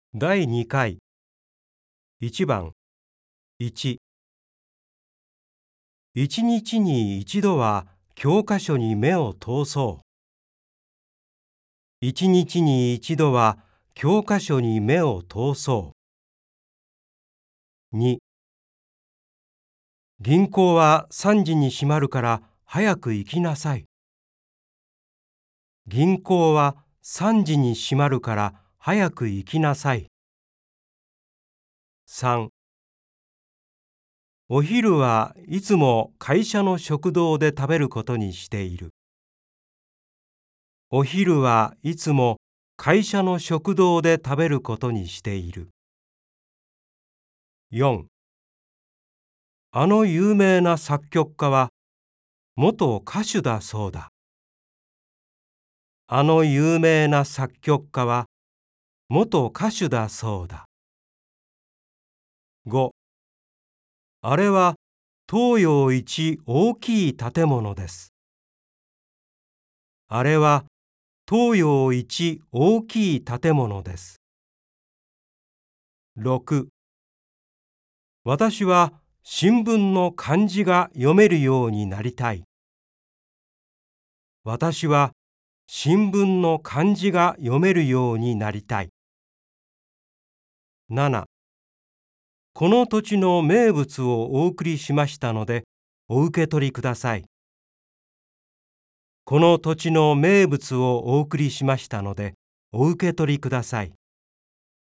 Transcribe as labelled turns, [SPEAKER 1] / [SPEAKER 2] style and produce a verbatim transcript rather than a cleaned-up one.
[SPEAKER 1] だいにかいいちばんいち一日に一度は教科書に目を通そう。一日に一度は教科書に目を通そう。に銀行はさんじに閉まるから早く行きなさい。銀行はさんじに閉まるから早く行きなさい。さんお昼はいつも会社の食堂で食べることにしている。お昼はいつも会社の食堂で食べることにしている。よんあの有名な作曲家は元歌手だそうだ。あの有名な作曲家は元歌手だそうだ。ごあれは東洋一大きい建物です。あれは東洋一大きい建物です。ろく私は新聞の漢字が読めるようになりたい。私は新聞の漢字が読めるようになりたい。ななこの土地の名物をお送りしましたのでお受け取りください。この土地の名物をお送りしましたのでお受け取りください。